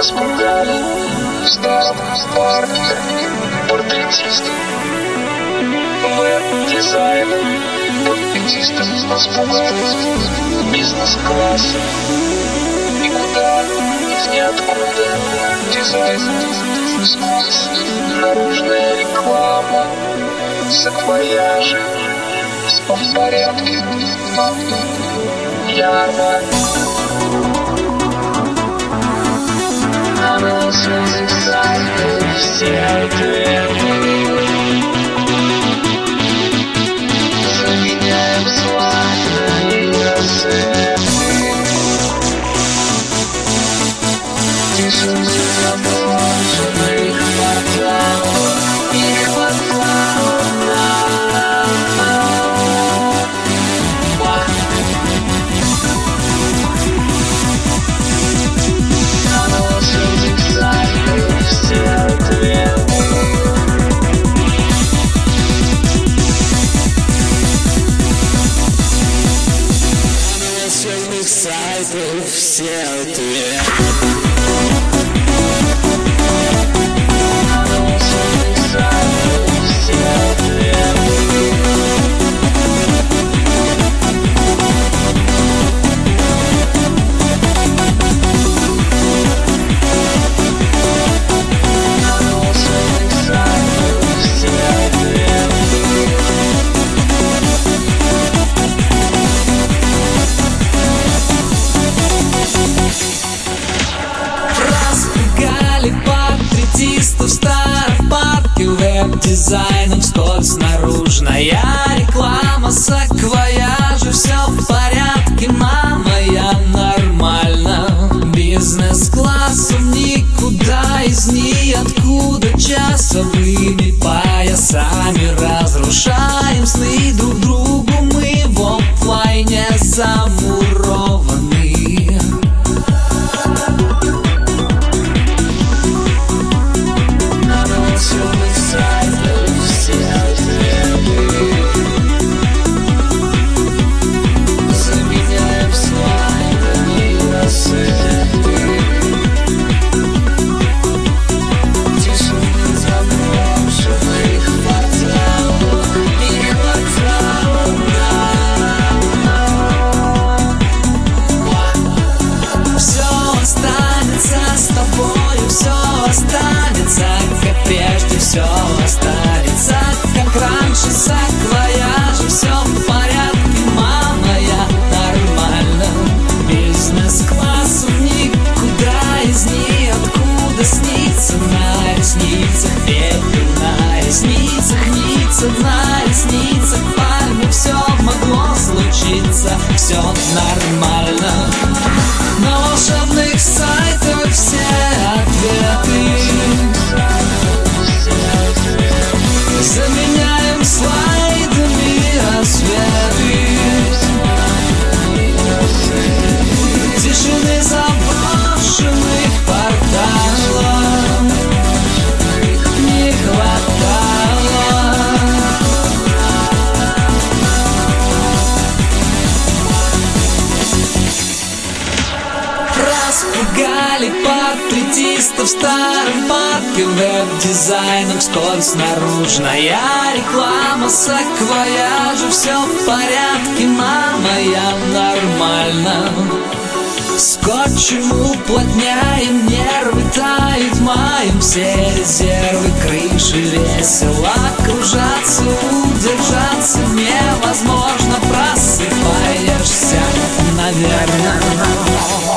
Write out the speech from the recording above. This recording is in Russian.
распугали старых портретистов, веб-дизайнер, портретистов распугали бизнес-класса, никуда из ниоткуда дизайн, наружная реклама, саквояжи, все в порядке, ярмарка. Анонсовых сайтов все ответы заменяем златные рассветы, тишины заброшенных кварталов не хватало нам. Анонсовых сайтов все ответы анонсовых сайтов все ответы. Портретистов в старом парке, веб-дизайном вскользь наружная реклама, саквояжи, все в порядке, мама, я нормально. Бизнес-классом никуда из ниоткуда, часовыми поясами разрушаем сны друг другу, мы в оффлайне замурованы. Все останется, как раньше, саквояжи, все в порядке, мама, я нормально. Бизнес-классом никуда из ниоткуда, снится на ресницах пепел, на ресницах ница, на ресницах пальмы, все могло случиться, все нормально. На волшебных сайтах все ответы заменяем слайдами рассветы, тишины заброшенных порталов не хватало. Распугали портретистов в старом парке, веб-дизайном вскользь наружная реклама, саквояжи, все в порядке, мама, я нормально. Скотчем уплотняем нервы, тают маем все резервы, крыши весело кружатся, удержаться невозможно, просыпаешься, наверное.